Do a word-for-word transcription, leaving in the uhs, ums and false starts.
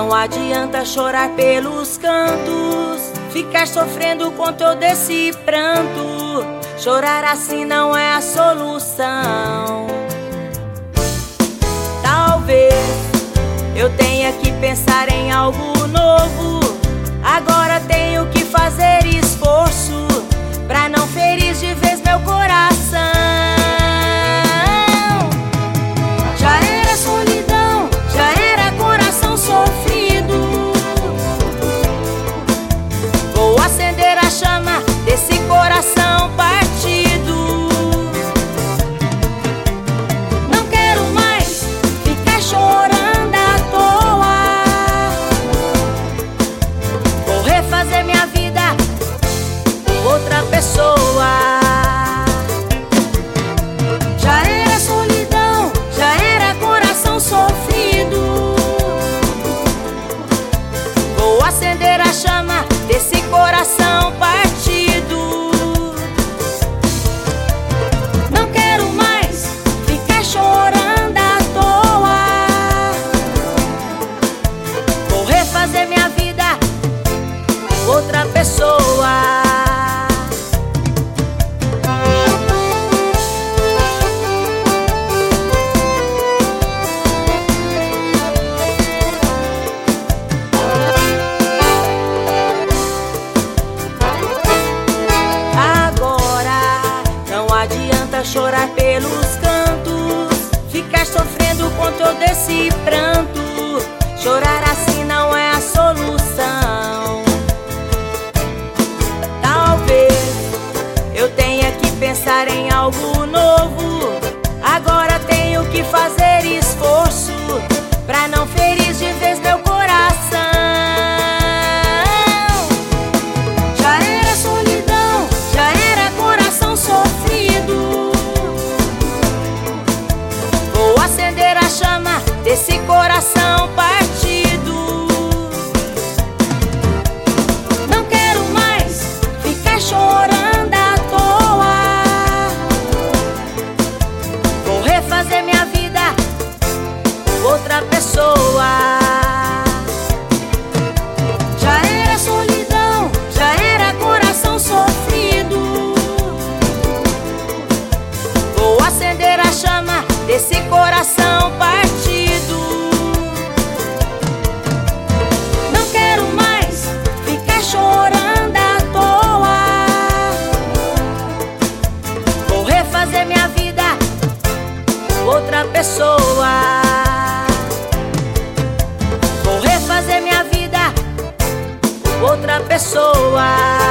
Não adianta chorar pelos cantos, ficar sofrendo com todo esse pranto. Chorar assim não é a solução. Talvez eu tenha que pensar em algo novo. Agora tenho que fazer esforço pra não ferir de vez meu coração. Já era solidão, já era coração sofrido. Vou acender a chama desse coração partido. Não quero mais ficar chorando à toa. Vou refazer minha vida com outra pessoa. Já era solidão, já era coração sofrido. Vou acender a chama desse coração partido. Não quero mais ficar chorando à toa. Vou refazer minha vida com outra pessoa. Chorar pelos cantos, ficar sofrendo com todo esse pranto. Chorar assim não é a solução. Talvez eu tenha que pensar em algo novo. Agora tenho que fazer esforço pra não ferir de vez meu coração. Já era solidão, já era coração sofrido. Acender a chama desse coração partido. Não quero mais ficar chorando à toa. Vou refazer minha vida com outra pessoa. Já era solidão, já era coração sofrido. Vou acender a chama desse coração partido. Não quero mais ficar chorando à toa. Vou refazer minha vida com outra pessoa. Vou refazer minha vida com outra pessoa.